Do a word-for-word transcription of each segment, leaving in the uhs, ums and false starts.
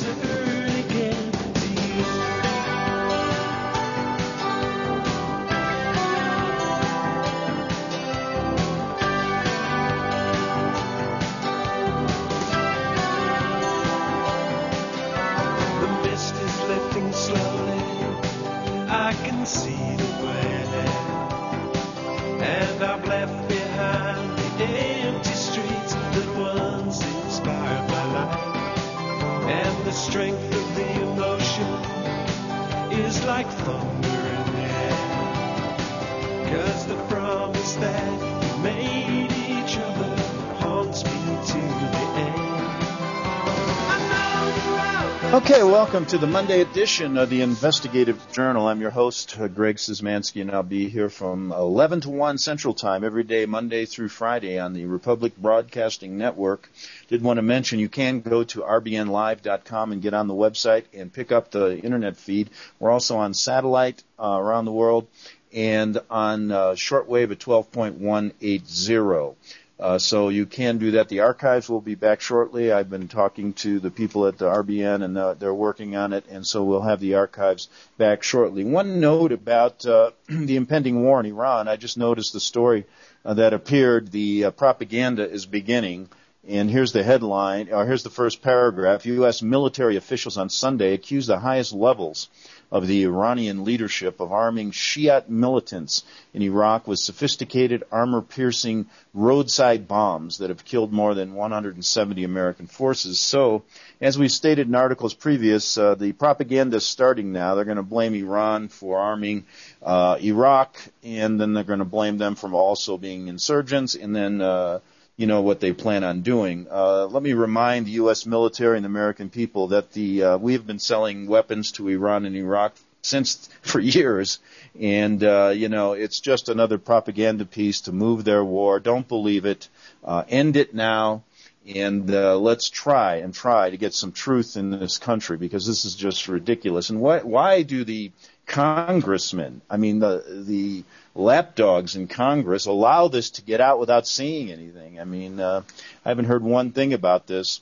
turn again to you. The mist is lifting slowly, I can see the way, and I've left behind the empty streets that once inspired my life. And the strength of the emotion is like thunder in the air, 'cause the promise that we made each other haunts me to the end. I know you're out. Okay, welcome to the Monday edition of the Investigative Journal. I'm your host, uh, Greg Szymanski, and I'll be here from eleven to one Central Time every day, Monday through Friday on the Republic Broadcasting Network. Did want to mention you can go to r b n live dot com and get on the website and pick up the internet feed. We're also on satellite uh, around the world and on uh, shortwave at twelve point one eighty. Uh, so you can do that. The archives will be back shortly. I've been talking to the people at the R B N, and uh, they're working on it, and so we'll have the archives back shortly. One note about uh, the impending war in Iran. I just noticed the story uh, that appeared. The uh, propaganda is beginning. And here's the headline, or here's the first paragraph. U S military officials on Sunday accused the highest levels of the Iranian leadership of arming Shiite militants in Iraq with sophisticated armor-piercing roadside bombs that have killed more than one hundred seventy American forces. So, as we stated in articles previous, uh, the propaganda is starting now. They're going to blame Iran for arming uh, Iraq, and then they're going to blame them for also being insurgents, and then uh, you know, what they plan on doing. Uh, let me remind the U S military and the American people that the uh, we have been selling weapons to Iran and Iraq since for years, and uh, you know, it's just another propaganda piece to move their war. Don't believe it. Uh, end it now, and uh, let's try and try to get some truth in this country, because this is just ridiculous. And why, why do the congressmen, I mean the the lapdogs in Congress, allow this to get out without seeing anything? I mean, uh, I haven't heard one thing about this,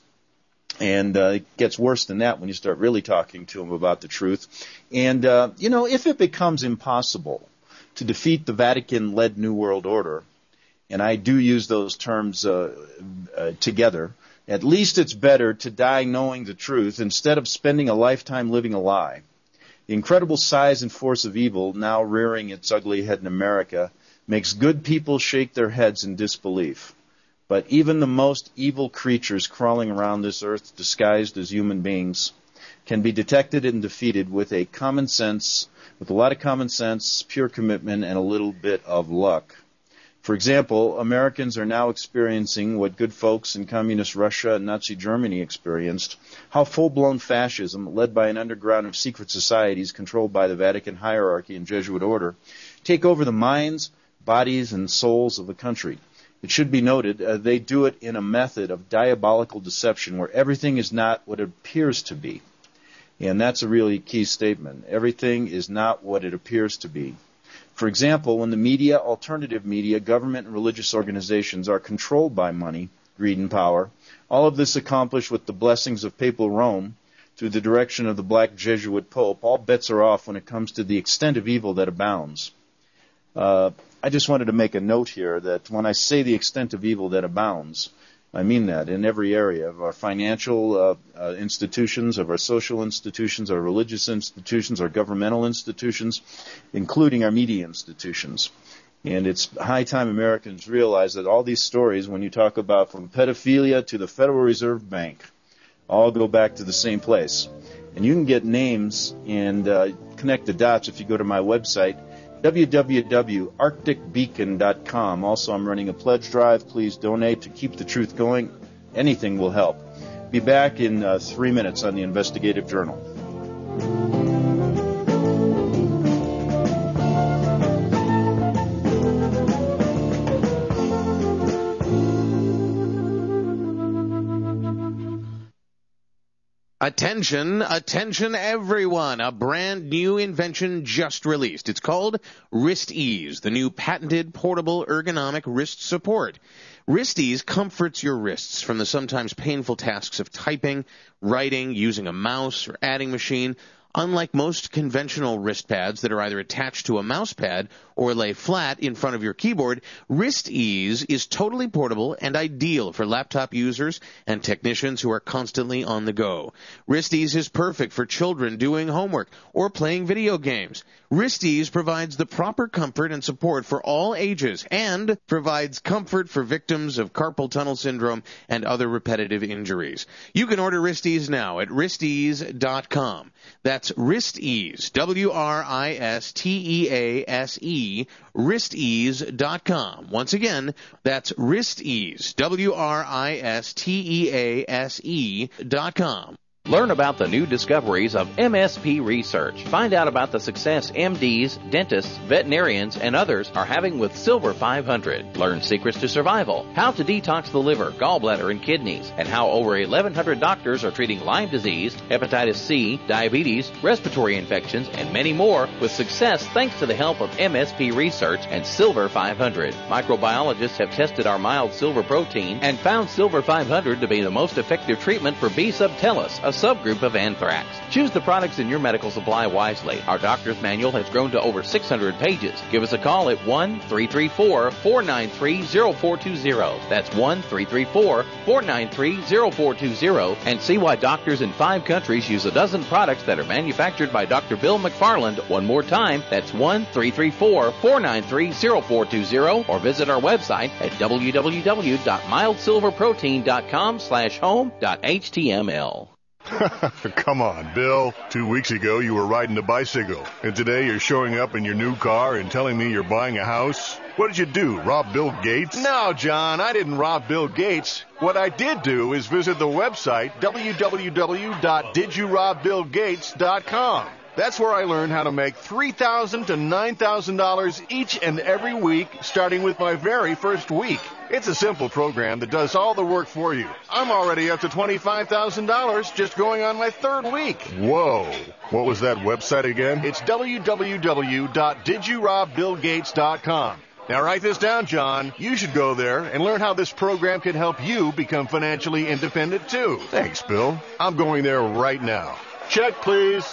and uh, it gets worse than that when you start really talking to them about the truth. And, uh, you know, if it becomes impossible to defeat the Vatican-led New World Order, and I do use those terms uh, uh, together, at least it's better to die knowing the truth instead of spending a lifetime living a lie. The incredible size and force of evil now rearing its ugly head in America makes good people shake their heads in disbelief. But even the most evil creatures crawling around this earth disguised as human beings can be detected and defeated with a common sense, with a lot of common sense, pure commitment, and a little bit of luck. For example, Americans are now experiencing what good folks in communist Russia and Nazi Germany experienced, how full-blown fascism, led by an underground of secret societies controlled by the Vatican hierarchy and Jesuit order, take over the minds, bodies, and souls of the country. It should be noted, uh, they do it in a method of diabolical deception where everything is not what it appears to be. And that's a really key statement. Everything is not what it appears to be. For example, when the media, alternative media, government, and religious organizations are controlled by money, greed, and power, all of this accomplished with the blessings of papal Rome through the direction of the black Jesuit Pope, all bets are off when it comes to the extent of evil that abounds. Uh, I just wanted to make a note here that when I say the extent of evil that abounds, I mean that in every area of our financial uh, uh, institutions, of our social institutions, our religious institutions, our governmental institutions, including our media institutions. And it's high time Americans realize that all these stories, when you talk about from pedophilia to the Federal Reserve Bank, all go back to the same place. And you can get names and uh, connect the dots if you go to my website, w w w dot arctic beacon dot com. Also, I'm running a pledge drive. Please donate to keep the truth going. Anything will help. Be back in uh, three minutes on the Investigative Journal. Attention, attention everyone, a brand new invention just released. It's called WristEase, the new patented portable ergonomic wrist support. WristEase comforts your wrists from the sometimes painful tasks of typing, writing, using a mouse, or adding machine. Unlike most conventional wrist pads that are either attached to a mouse pad or lay flat in front of your keyboard, WristEase is totally portable and ideal for laptop users and technicians who are constantly on the go. WristEase is perfect for children doing homework or playing video games. WristEase provides the proper comfort and support for all ages and provides comfort for victims of carpal tunnel syndrome and other repetitive injuries. You can order WristEase now at wrist ease dot com. That's WristEase, W R I S T E A S E, wrist ease dot com. Once again, that's WristEase, W R I S T E A S E dot com. Learn about the new discoveries of M S P research. Find out about the success M Ds, dentists, veterinarians, and others are having with Silver five hundred. Learn secrets to survival, how to detox the liver, gallbladder, and kidneys, and how over eleven hundred doctors are treating Lyme disease, hepatitis C, diabetes, respiratory infections, and many more with success thanks to the help of M S P research and Silver five hundred. Microbiologists have tested our mild silver protein and found Silver five hundred to be the most effective treatment for B. subtilis, a subgroup of anthrax. Choose the products in your medical supply wisely. Our doctor's manual has grown to over six hundred pages. Give us a call at one three three four, four nine three, zero four two zero. That's one three three four, four nine three, zero four two zero and see why doctors in five countries use a dozen products that are manufactured by Doctor Bill McFarland. One more time, that's one three three four, four nine three, zero four two zero or visit our website at w w w dot mild silver protein dot com slash home dot h t m l. Come on, Bill. Two weeks ago, you were riding a bicycle, and today you're showing up in your new car and telling me you're buying a house? What did you do, rob Bill Gates? No, John, I didn't rob Bill Gates. What I did do is visit the website w w w dot did you rob bill gates dot com. That's where I learned how to make three thousand dollars to nine thousand dollars each and every week, starting with my very first week. It's a simple program that does all the work for you. I'm already up to twenty-five thousand dollars just going on my third week. Whoa. What was that website again? It's w w w dot did you rob bill gates dot com. Now write this down, John. You should go there and learn how this program can help you become financially independent, too. Thanks, Bill. I'm going there right now. Check, please.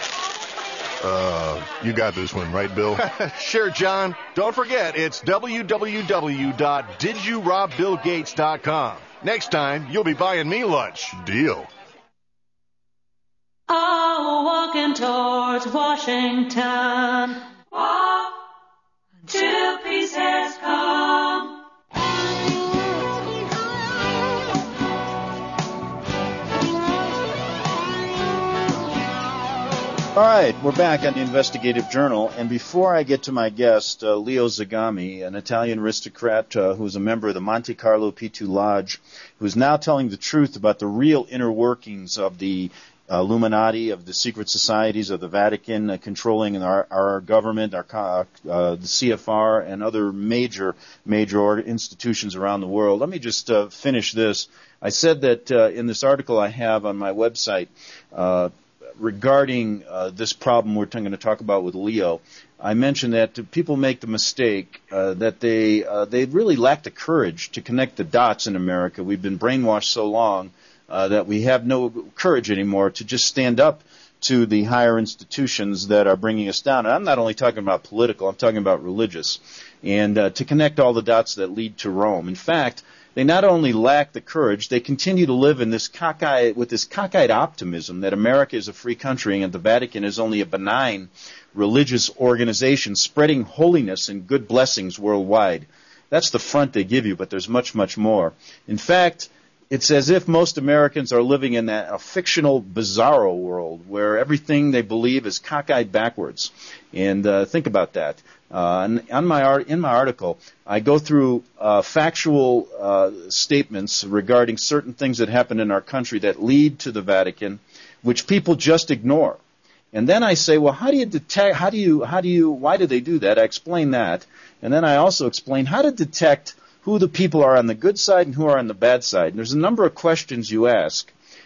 Uh, you got this one, right, Bill? Sure, John. Don't forget, it's w w w dot did you rob bill gates dot com. Next time, you'll be buying me lunch. Deal. Oh, walking towards Washington. Walk till peace has come. All right, we're back on the Investigative Journal, and before I get to my guest, uh, Leo Zagami, an Italian aristocrat uh, who's a member of the Monte Carlo P two Lodge, who's now telling the truth about the real inner workings of the uh, Illuminati, of the secret societies of the Vatican, uh, controlling our, our government, our uh, the C F R, and other major, major institutions around the world. Let me just uh, finish this. I said that uh, in this article I have on my website, uh, regarding uh, this problem we're going to talk about with Leo, I mentioned that people make the mistake uh, that they uh, they really lack the courage to connect the dots in America. We've been brainwashed so long uh, that we have no courage anymore to just stand up to the higher institutions that are bringing us down. And I'm not only talking about political, I'm talking about religious, and uh, to connect all the dots that lead to Rome. In fact, they not only lack the courage, they continue to live in this cockeyed, with this cockeyed optimism that America is a free country and the Vatican is only a benign religious organization spreading holiness and good blessings worldwide. That's the front they give you, but there's much, much more. In fact, it's as if most Americans are living in that a fictional, bizarro world where everything they believe is cockeyed backwards. And uh, think about that. Uh, on my art, in my article, I go through uh, factual uh, statements regarding certain things that happen in our country that lead to the Vatican, which people just ignore. And then I say, well, how do you detect? How do you? How do you? Why do they do that? I explain that, and then I also explain how to detect who the people are on the good side and who are on the bad side. And there's a number of questions you ask,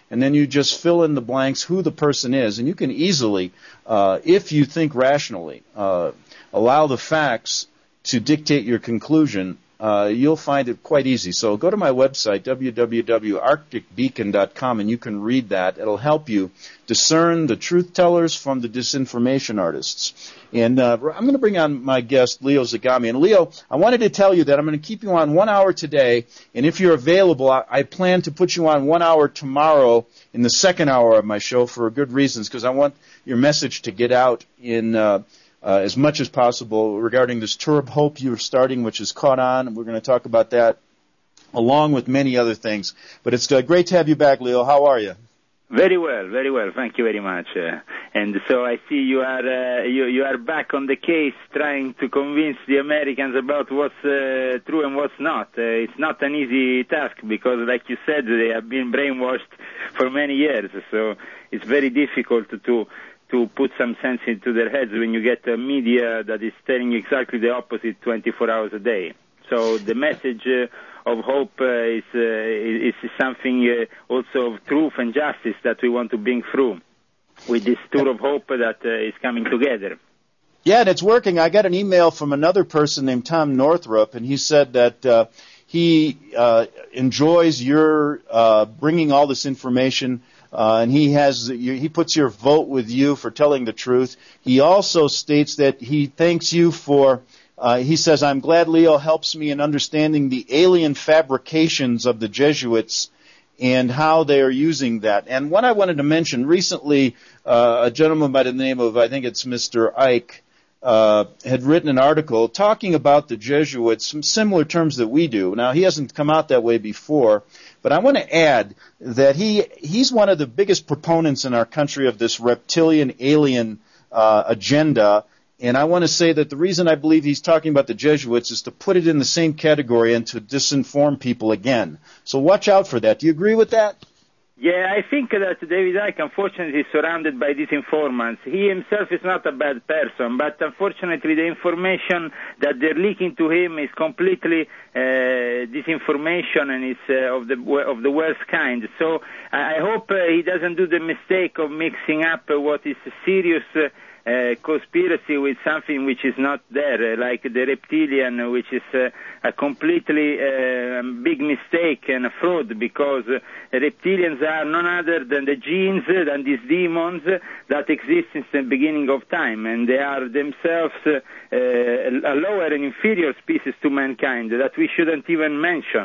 and then you just fill in the blanks who the person is, and you can easily, uh, if you think rationally, uh, allow the facts to dictate your conclusion. Uh, you'll find it quite easy. So go to my website, w w w dot arctic beacon dot com, and you can read that. It'll help you discern the truth tellers from the disinformation artists. And uh, I'm going to bring on my guest, Leo Zagami. And Leo, I wanted to tell you that I'm going to keep you on one hour today, and if you're available, I, I plan to put you on one hour tomorrow in the second hour of my show for good reasons, because I want your message to get out in uh, Uh, as much as possible regarding this tour of hope you're starting, which is caught on. We're going to talk about that along with many other things. But it's uh, great to have you back, Leo. How are you? Very well, very well. Thank you very much. Uh, and so I see you are uh, you, you are back on the case, trying to convince the Americans about what's uh, true and what's not. Uh, it's not an easy task because, like you said, they have been brainwashed for many years. So it's very difficult to to put some sense into their heads when you get a media that is telling you exactly the opposite twenty-four hours a day. So the message uh, of hope uh, is, uh, is something uh, also of truth and justice that we want to bring through with this tour of hope that uh, is coming together. Yeah, and it's working. I got an email from another person named Tom Northrup, and he said that uh, he uh, enjoys your uh, bringing all this information. Uh, and he has he puts your vote with you for telling the truth. He also states that he thanks you for. Uh, he says, "I'm glad Leo helps me in understanding the alien fabrications of the Jesuits and how they are using that." And what I wanted to mention recently, uh, a gentleman by the name of I think it's Mister Ike uh, had written an article talking about the Jesuits, some similar terms that we do. Now he hasn't come out that way before. But I want to add that he he's one of the biggest proponents in our country of this reptilian alien uh, agenda. And I want to say that the reason I believe he's talking about the Jesuits is to put it in the same category and to disinform people again. So watch out for that. Do you agree with that? Yeah, I think that David Icke, unfortunately, is surrounded by these informants. He himself is not a bad person, but unfortunately the information that they're leaking to him is completely uh, disinformation and is uh, of the of the worst kind. So I hope uh, he doesn't do the mistake of mixing up uh, what is serious uh, Uh, conspiracy with something which is not there, uh, like the reptilian, which is uh, a completely uh, big mistake and a fraud, because uh, reptilians are none other than the genes, uh, than these demons uh, that exist since the beginning of time, and they are themselves uh, uh, a lower and inferior species to mankind that we shouldn't even mention.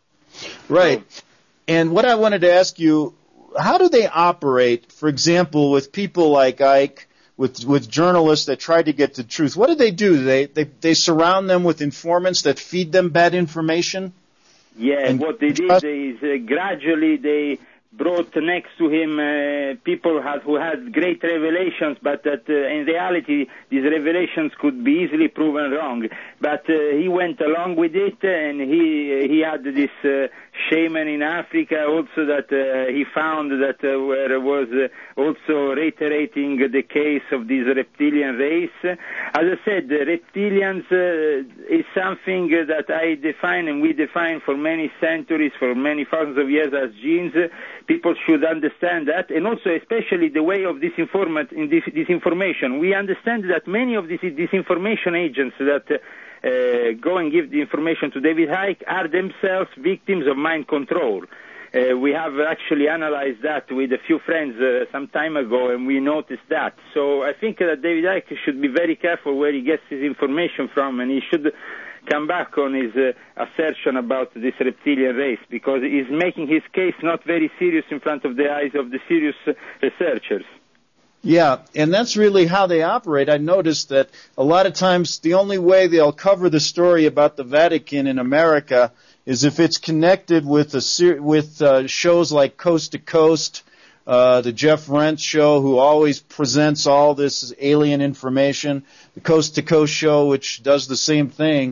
Right. So, and what I wanted to ask you, how do they operate, for example, with people like Ike, with with journalists that try to get the truth? What do they do? They they they surround them with informants that feed them bad information? Yeah, and what they did is uh, gradually they brought next to him uh, people had, who had great revelations, but that uh, in reality these revelations could be easily proven wrong. But uh, he went along with it, and he he had this uh, shaman in Africa also that uh, he found that uh, where was uh, also reiterating the case of this reptilian race. As I said, the reptilians uh, is something that I define and we define for many centuries, for many thousands of years as genes. People should understand that, and also especially the way of disinformation. In this, disinformation. We understand that many of these disinformation agents that uh, uh, go and give the information to David Icke are themselves victims of mind control. Uh, we have actually analyzed that with a few friends uh, some time ago, and we noticed that. So I think that David Icke should be very careful where he gets his information from, and he should come back on his uh, assertion about this reptilian race, because he's making his case not very serious in front of the eyes of the serious uh, researchers. Yeah, and that's really how they operate. I noticed that a lot of times the only way they'll cover the story about the Vatican in America is if it's connected with a ser- with uh, shows like Coast to Coast, uh, the Jeff Rent show, who always presents all this alien information, the Coast to Coast show, which does the same thing.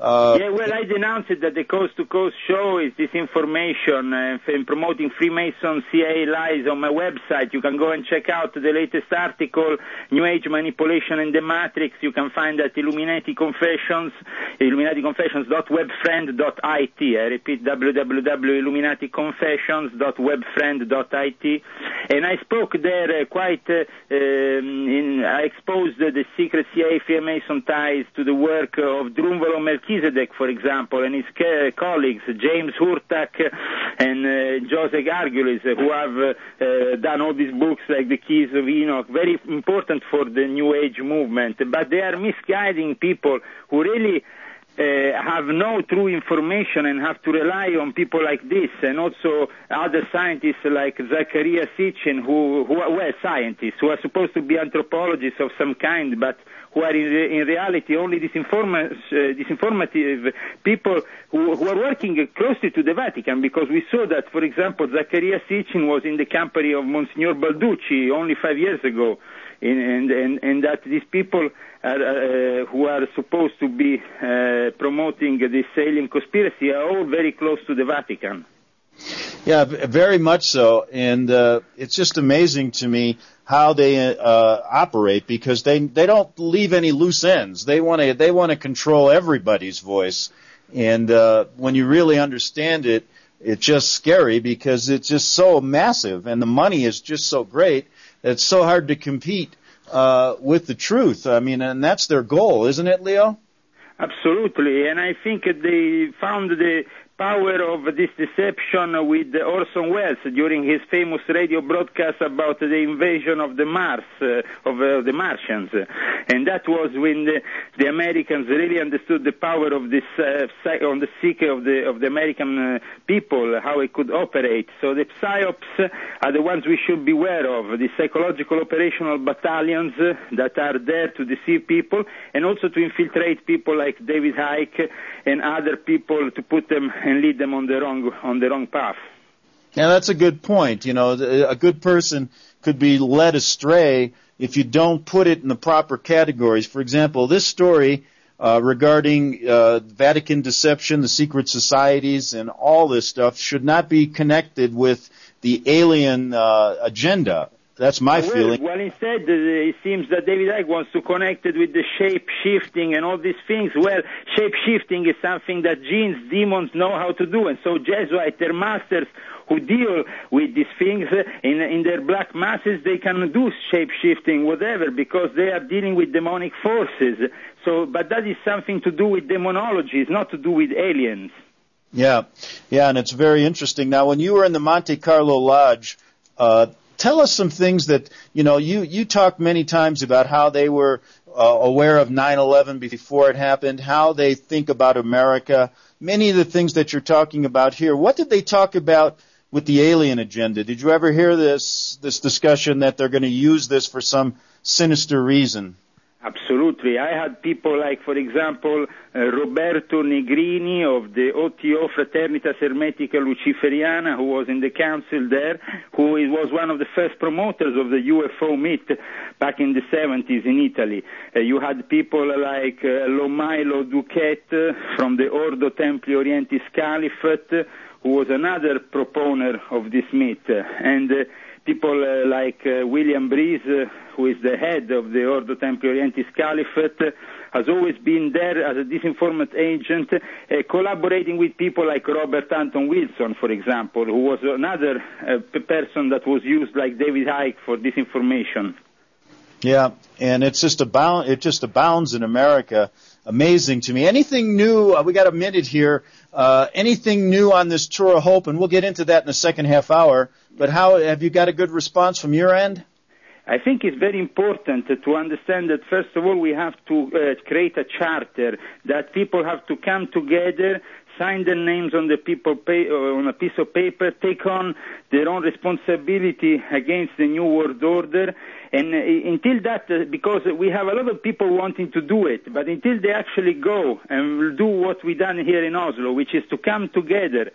Uh, yeah, well, I denounced it that the Coast to Coast show is disinformation uh, and promoting Freemason C I A lies on my website. You can go and check out the latest article, New Age Manipulation and the Matrix. You can find that Illuminati Confessions, illuminati confessions dot webfriend dot I T. I repeat, w w w dot illuminati confessions dot webfriend dot I T. And I spoke there uh, quite, uh, um, in, I exposed uh, the secret C I A Freemason ties to the work of Drunvalo Melchizedek, for example, and his uh, colleagues, James Hurtak and uh, Joseph Argulis, uh, who have uh, uh, done all these books like The Keys of Enoch, very important for the New Age movement. But they are misguiding people who really Uh, have no true information and have to rely on people like this, and also other scientists like Zachariah Sitchin, who, who are well, scientists, who are supposed to be anthropologists of some kind, but who are in, re- in reality only disinforma- uh, disinformative people who, who are working closely to the Vatican, because we saw that, for example, Zachariah Sitchin was in the company of Monsignor Balducci only five years ago, in, and, and, and that these people are, uh, who are supposed to be uh, promoting this alien conspiracy are all very close to the Vatican. Yeah, very much so, and uh, it's just amazing to me how they uh, operate, because they they don't leave any loose ends. They want to they want to control everybody's voice, and uh, when you really understand it, it's just scary, because it's just so massive, and the money is just so great that it's so hard to compete uh, with the truth. I mean, and that's their goal, isn't it, Leo? Absolutely, and I think they found the power of this deception with Orson Welles during his famous radio broadcast about the invasion of the Mars, uh, of uh, the Martians. And that was when the, the Americans really understood the power of this, uh, on the psyche of the, of the American uh, people, how it could operate. So the psyops are the ones we should beware of, the psychological operational battalions uh, that are there to deceive people, and also to infiltrate people like David Icke and other people, to put them and lead them on the wrong on the wrong path. Yeah, that's a good point. You know, a good person could be led astray if you don't put it in the proper categories. For example, this story uh, regarding uh, Vatican deception, the secret societies, and all this stuff should not be connected with the alien uh, agenda. That's my well, feeling. Well, instead, uh, it seems that David Icke wants to connect it with the shape-shifting and all these things. Well, shape-shifting is something that genes, demons know how to do, and so Jesuits, their masters who deal with these things uh, in, in their black masses, they can do shape-shifting, whatever, because they are dealing with demonic forces. So, but that is something to do with demonology, it's not to do with aliens. Yeah, yeah, and it's very interesting. Now, when you were in the Monte Carlo Lodge, uh, tell us some things that, you know, you, you talked many times about how they were uh, aware of nine eleven before it happened, how they think about America, many of the things that you're talking about here. What did they talk about with the alien agenda? Did you ever hear this, this discussion that they're going to use this for some sinister reason? Absolutely. I had people like, for example, uh, Roberto Negrini of the O T O Fraternitas Hermetica Luciferiana, who was in the council there, who was one of the first promoters of the U F O myth back in the seventies in Italy. Uh, you had people like uh, Lomailo Duquette uh, from the Ordo Templi Orientis Caliphate, uh, who was another proponer of this myth. Uh, and uh, people uh, like uh, William Breeze, uh, who is the head of the Ordo Templi Orientis Caliphate, uh, has always been there as a disinformant agent, uh, collaborating with people like Robert Anton Wilson, for example, who was another uh, p- person that was used like David Icke for disinformation. Yeah, and it's just abound, it just abounds in America. Amazing to me. Anything new? Uh, we got a minute here. Uh, anything new on this Tour of Hope? And we'll get into that in the second half hour. But how have you got a good response from your end? I think it's very important to understand that, first of all, we have to uh, create a charter, that people have to come together, sign their names on the people pay, uh, on a piece of paper, take on their own responsibility against the New World Order. And uh, until that, uh, because we have a lot of people wanting to do it, but until they actually go and do what we've done here in Oslo, which is to come together,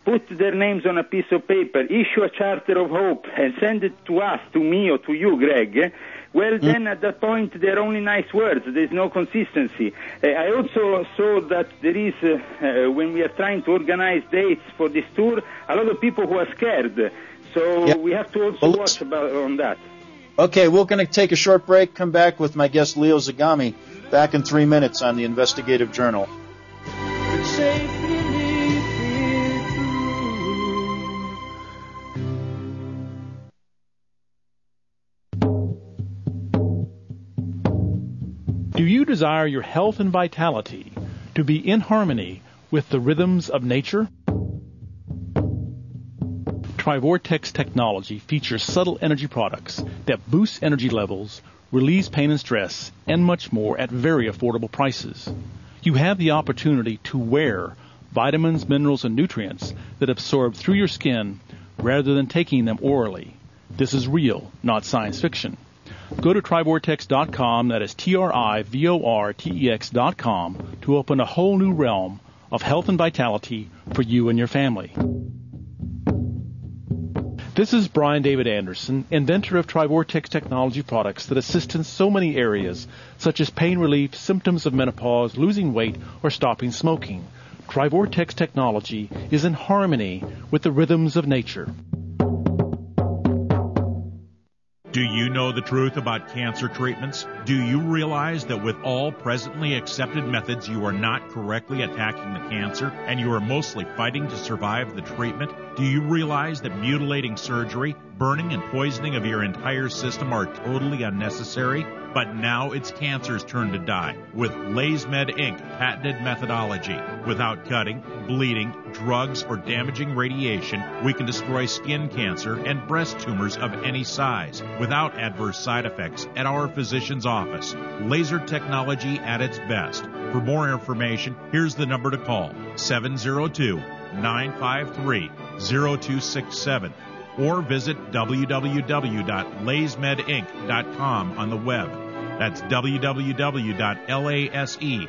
put their names on a piece of paper, issue a charter of hope, and send it to us, to me or to you, Greg, well, then at that point, they're only nice words. There's no consistency. Uh, I also saw that there is, uh, uh, when we are trying to organize dates for this tour, a lot of people who are scared. So yep. we have to also well, watch about on that. Okay, we're going to take a short break, come back with my guest Leo Zagami, back in three minutes on the Investigative Journal. Do you desire your health and vitality to be in harmony with the rhythms of nature? Trivortex technology features subtle energy products that boost energy levels, release pain and stress, and much more at very affordable prices. You have the opportunity to wear vitamins, minerals, and nutrients that absorb through your skin rather than taking them orally. This is real, not science fiction. Go to trivortex dot com, that is T R I V O R T E X dot com, to open a whole new realm of health and vitality for you and your family. This is Brian David Anderson, inventor of Trivortex technology products that assist in so many areas, such as pain relief, symptoms of menopause, losing weight, or stopping smoking. Trivortex technology is in harmony with the rhythms of nature. Do you know the truth about cancer treatments? Do you realize that with all presently accepted methods, you are not correctly attacking the cancer, and you are mostly fighting to survive the treatment? Do you realize that mutilating surgery, burning and poisoning of your entire system are totally unnecessary? But now it's cancer's turn to die with LaserMed Incorporated patented methodology. Without cutting, bleeding, drugs, or damaging radiation, we can destroy skin cancer and breast tumors of any size without adverse side effects at our physician's office. Laser technology at its best. For more information, here's the number to call, seven oh two, nine five three, oh two six seven. Or visit w w w dot lasermed inc dot com on the web. That's w w w dot lasermed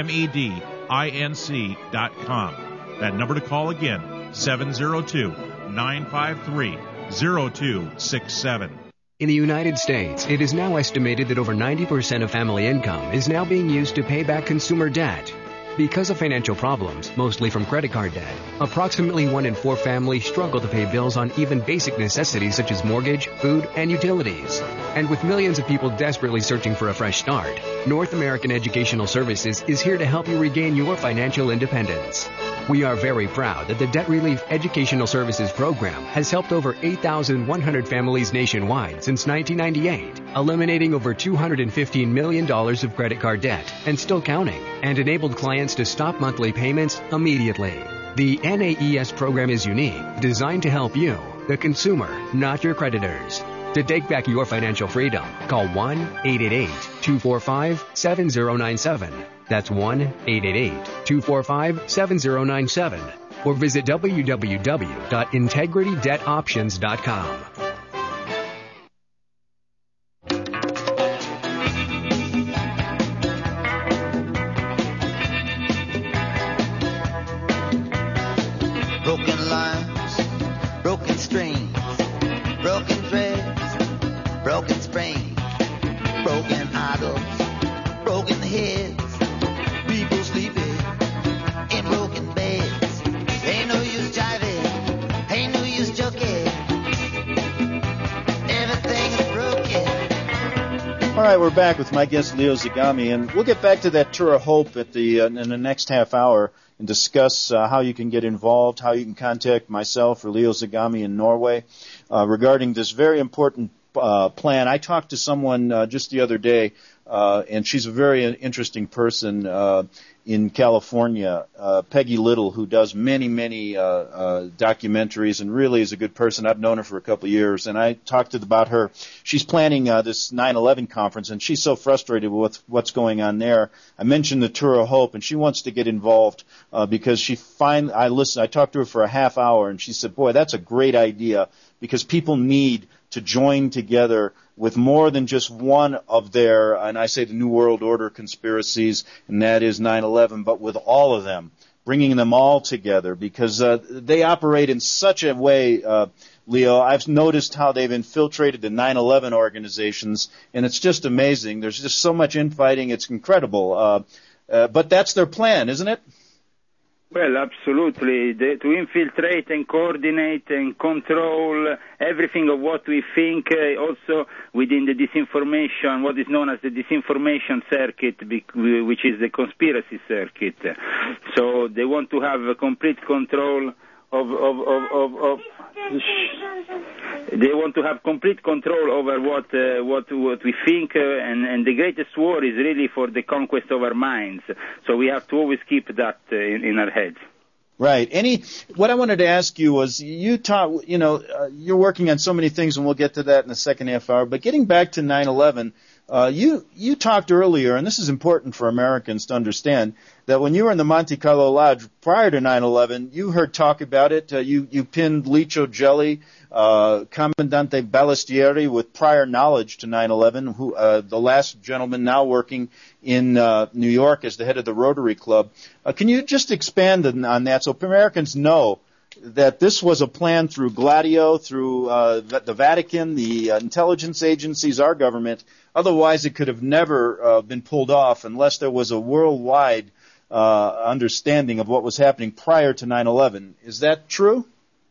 inc dot com. That number to call again, seven oh two, nine five three, oh two six seven. In the United States, it is now estimated that over ninety percent of family income is now being used to pay back consumer debt. Because of financial problems, mostly from credit card debt, approximately one in four families struggle to pay bills on even basic necessities such as mortgage, food, and utilities. And with millions of people desperately searching for a fresh start, North American Educational Services is here to help you regain your financial independence. We are very proud that the Debt Relief Educational Services Program has helped over eight thousand one hundred families nationwide since nineteen ninety-eight, eliminating over two hundred fifteen million dollars of credit card debt and still counting, and enabled clients to stop monthly payments immediately. The N A E S program is unique, designed to help you, the consumer, not your creditors. To take back your financial freedom, call one eight eight eight, two four five, seven zero nine seven. That's one eight eight eight, two four five, seven zero nine seven. Or visit w w w dot integrity debt options dot com. Broken lines, broken strings, broken threads, broken springs, broken idols, broken heads, people sleeping in broken beds. Ain't no use jiving, ain't no use joking, everything is broken. All right, we're back with my guest Leo Zagami, and we'll get back to that Tour of Hope at the uh, in the next half hour and discuss uh, how you can get involved, how you can contact myself or Leo Zagami in Norway uh, regarding this very important uh, plan. I talked to someone uh, just the other day, uh, and she's a very interesting person uh, in California, uh, Peggy Little, who does many, many uh, uh, documentaries and really is a good person. I've known her for a couple of years, and I talked to about her. She's planning uh, this nine eleven conference, and she's so frustrated with what's going on there. I mentioned the Tour of Hope, and she wants to get involved uh, because she find I listened. I talked to her for a half hour, and she said, "Boy, that's a great idea because people need to join together with more than just one of their, and I say the New World Order conspiracies, and that is nine eleven, but with all of them, bringing them all together, because uh, they operate in such a way, uh, Leo. I've noticed how they've infiltrated the nine eleven organizations, and it's just amazing. There's just so much infighting. It's incredible. Uh, uh, but that's their plan, isn't it? Well, absolutely. The, to infiltrate and coordinate and control everything of what we think, uh, also within the disinformation, what is known as the disinformation circuit, which is the conspiracy circuit. So they want to have a complete control of, of, of, of, of they want to have complete control over what uh, what what we think, uh, and, and the greatest war is really for the conquest of our minds. So we have to always keep that uh, in, in our heads. Right. Any, what I wanted to ask you was, you taught, you know, uh, you're working on so many things, and we'll get to that in the second half hour, but getting back to nine eleven, uh, you, you talked earlier, and this is important for Americans to understand, that when you were in the Monte Carlo Lodge prior to nine eleven, you heard talk about it, uh, you, you pinned Licio Gelli, uh, Commandante Balistieri, with prior knowledge to nine eleven, who, uh, the last gentleman now working in uh, New York as the head of the Rotary Club. Uh, can you just expand on that so Americans know that this was a plan through Gladio, through uh, the Vatican, the uh, intelligence agencies, our government? Otherwise, it could have never uh, been pulled off unless there was a worldwide uh, understanding of what was happening prior to nine eleven. Is that true?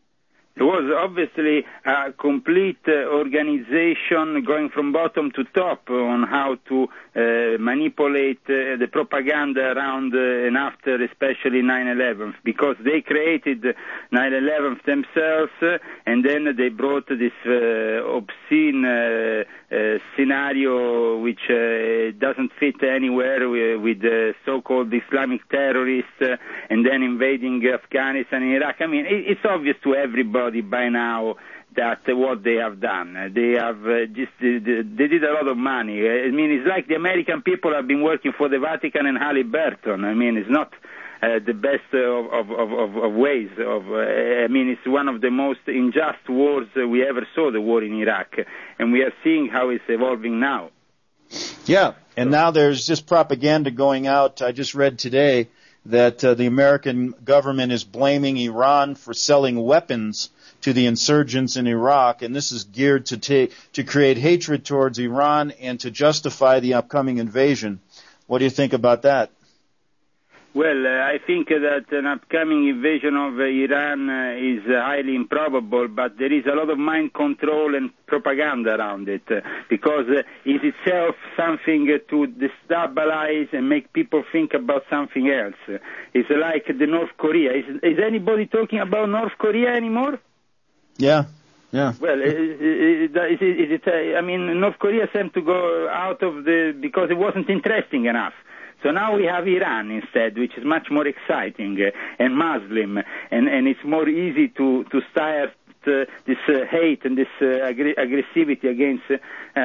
It was obviously a complete uh, organization going from bottom to top on how to uh, manipulate uh, the propaganda around uh, and after, especially nine eleven, because they created nine eleven themselves, uh, and then they brought this uh, obscene uh, uh, scenario which uh, doesn't fit anywhere with, with the so-called Islamic terrorists, uh, and then invading Afghanistan and Iraq. I mean, it, it's obvious to everybody by now that uh, what they have done. Uh, they have uh, just uh, they did a lot of money. Uh, I mean, it's like the American people have been working for the Vatican and Halliburton. I mean, it's not uh, the best uh, of, of, of, of ways. Of uh, I mean, it's one of the most unjust wars uh, we ever saw, the war in Iraq, and we are seeing how it's evolving now. Yeah, and now there's just propaganda going out. I just read today that uh, the American government is blaming Iran for selling weapons to the insurgents in Iraq, and this is geared to take to create hatred towards Iran and to justify the upcoming invasion. What do you think about that? Well, uh, I think that an upcoming invasion of uh, Iran uh, is uh, highly improbable, but there is a lot of mind control and propaganda around it, uh, because uh, it is itself something uh, to destabilize and make people think about something else. Uh, it's like the North Korea. Is, is anybody talking about North Korea anymore? Yeah. Yeah. Well, is, is, is it, uh, I mean, North Korea seemed to go out of the, because it wasn't interesting enough. So now we have Iran instead, which is much more exciting uh, and Muslim, and, and it's more easy to, to start uh, this uh, hate and this uh, aggr- aggressivity against uh,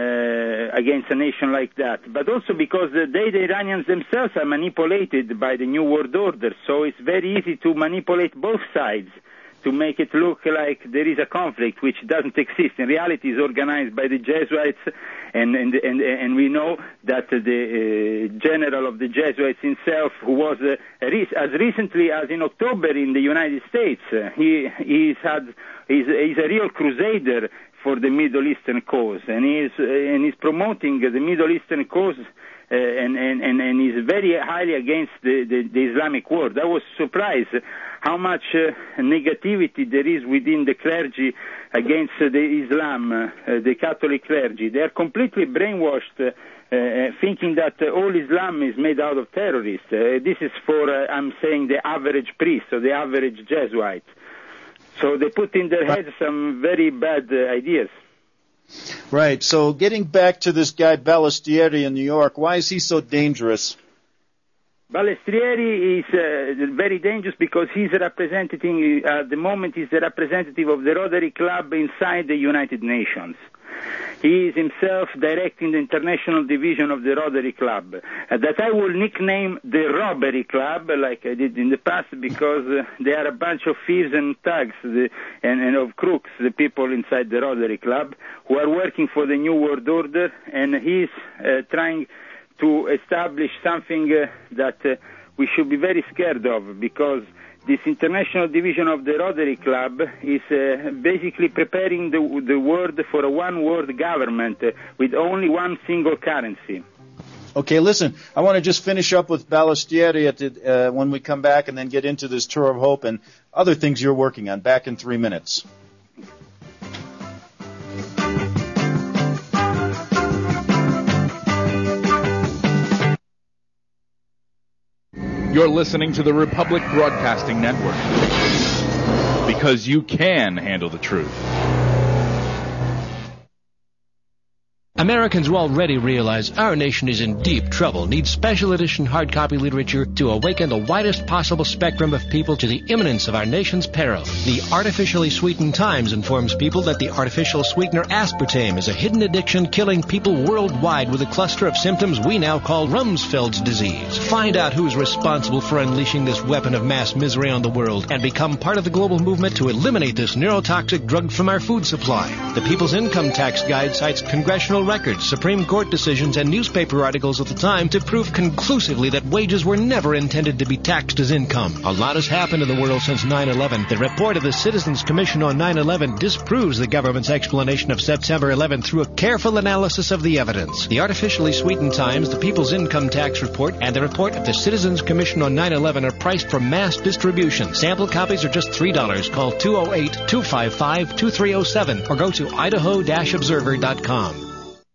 uh, against a nation like that. But also because uh, they, the Iranians themselves, are manipulated by the New World Order, so it's very easy to manipulate both sides to make it look like there is a conflict which doesn't exist. In reality, it's organized by the Jesuits, and and and, and we know that the uh, general of the Jesuits himself, who was uh, as recently as in October in the United States, uh, he he's had he's, he's a real crusader for the Middle Eastern cause, and he's uh, and he's promoting the Middle Eastern cause. Uh, and, and, and, and is very highly against the, the, the Islamic world. I was surprised how much uh, negativity there is within the clergy against uh, the Islam, uh, the Catholic clergy. They are completely brainwashed, uh, uh, thinking that uh, all Islam is made out of terrorists. Uh, this is for, uh, I'm saying, the average priest or the average Jesuit. So they put in their heads some very bad uh, ideas. Right. So getting back to this guy Balistieri in New York, why is he so dangerous? Balistrieri is uh, very dangerous because he's representing, uh, at the moment, he's the representative of the Rotary Club inside the United Nations. He is himself directing the international division of the Rotary Club, uh, that I will nickname the Robbery Club, like I did in the past, because uh, they are a bunch of thieves and thugs the, and, and of crooks, the people inside the Rotary Club, who are working for the New World Order, and he's uh, trying to establish something uh, that uh, we should be very scared of, because this international division of the Rotary Club is uh, basically preparing the, the world for a one-world government uh, with only one single currency. Okay, listen, I want to just finish up with Ballestieri at the, uh, when we come back, and then get into this Tour of Hope and other things you're working on. Back in three minutes. You're listening to the Republic Broadcasting Network, because you can handle the truth. Americans will already realize our nation is in deep trouble, needs special edition hard copy literature to awaken the widest possible spectrum of people to the imminence of our nation's peril. The Artificially Sweetened Times informs people that the artificial sweetener aspartame is a hidden addiction killing people worldwide with a cluster of symptoms we now call Rumsfeld's disease. Find out who's responsible for unleashing this weapon of mass misery on the world and become part of the global movement to eliminate this neurotoxic drug from our food supply. The People's Income Tax Guide cites congressional records, Supreme Court decisions, and newspaper articles of the time to prove conclusively that wages were never intended to be taxed as income. A lot has happened in the world since nine eleven. The report of the Citizens Commission on nine eleven disproves the government's explanation of September eleventh through a careful analysis of the evidence. The Artificially Sweetened Times, the People's Income Tax Report, and the report of the Citizens Commission on nine eleven are priced for mass distribution. Sample copies are just three dollars. Call two oh eight, two five five, two three oh seven or go to idaho dash observer dot com.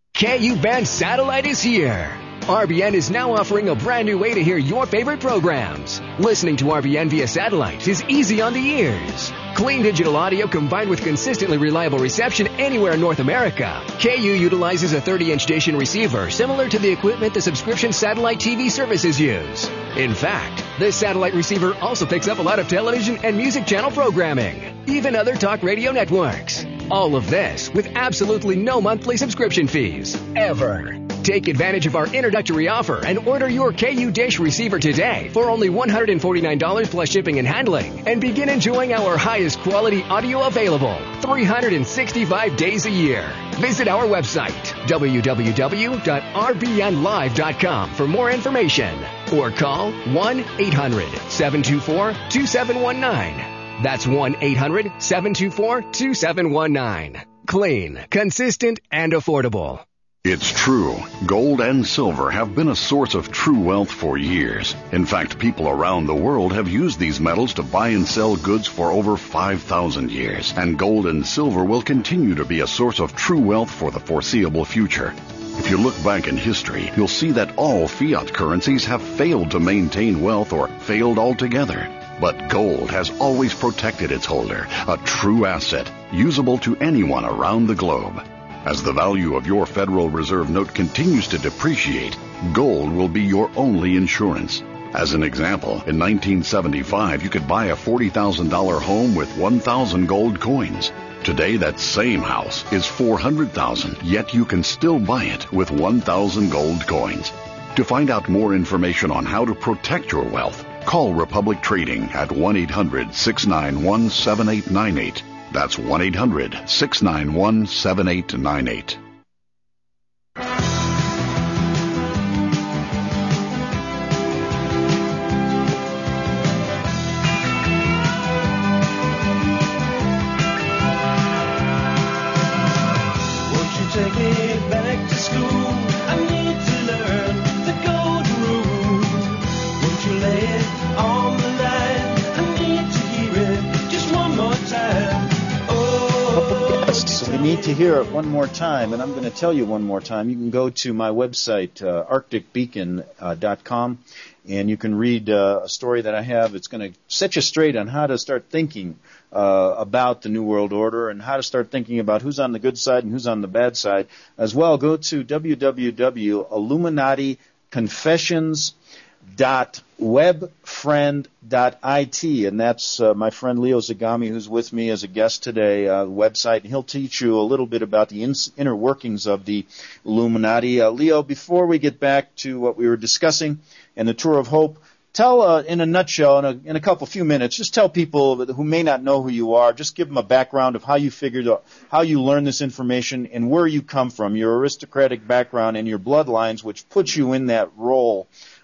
K U Band Satellite is here. R B N is now offering a brand new way to hear your favorite programs. Listening to R B N via satellite is easy on the ears. Clean digital audio combined with consistently reliable reception anywhere in North America. K U utilizes a thirty-inch dish and receiver similar to the equipment the subscription satellite T V services use. In fact, this satellite receiver also picks up a lot of television and music channel programming, even other talk radio networks. All of this with absolutely no monthly subscription fees, ever. Take advantage of our introductory offer and order your K U dish receiver today for only one hundred forty-nine dollars plus shipping and handling, and begin enjoying our highest quality audio available three hundred sixty-five days a year. Visit our website, w w w dot r b n live dot com, for more information, or call one eight hundred, seven two four, two seven one nine. That's one eight hundred, seven two four, two seven one nine. Clean, consistent, and affordable. It's true. Gold and silver have been a source of true wealth for years. In fact, people around the world have used these metals to buy and sell goods for over five thousand years. And gold and silver will continue to be a source of true wealth for the foreseeable future. If you look back in history, you'll see that all fiat currencies have failed to maintain wealth or failed altogether. But gold has always protected its holder, a true asset, usable to anyone around the globe. As the value of your Federal Reserve note continues to depreciate, gold will be your only insurance. As an example, in nineteen seventy-five, you could buy a forty thousand dollars home with one thousand gold coins. Today, that same house is four hundred thousand dollars, yet you can still buy it with one thousand gold coins. To find out more information on how to protect your wealth, call Republic Trading at one eight hundred, six nine one, seven eight nine eight. That's one eight hundred, six nine one, seven eight nine eight. Won't you take me back to school? I need to learn the golden rule. Won't you lay it on the line? I need to hear it just one more time. So we need to hear it one more time, and I'm going to tell you one more time. You can go to my website, uh, arctic beacon dot com, and you can read uh, a story that I have. It's going to set you straight on how to start thinking uh, about the New World Order and how to start thinking about who's on the good side and who's on the bad side. As well, go to w w w dot illuminati confessions dot webfriend dot I T, and that's uh, my friend Leo Zagami, who's with me as a guest today, uh, website, and he'll teach you a little bit about the in- inner workings of the Illuminati. Uh, Leo, before we get back to what we were discussing and the Tour of Hope, tell uh, in a nutshell, in a, in a couple few minutes, just tell people who may not know who you are, just give them a background of how you figured out, how you learned this information and where you come from, your aristocratic background and your bloodlines, which puts you in that role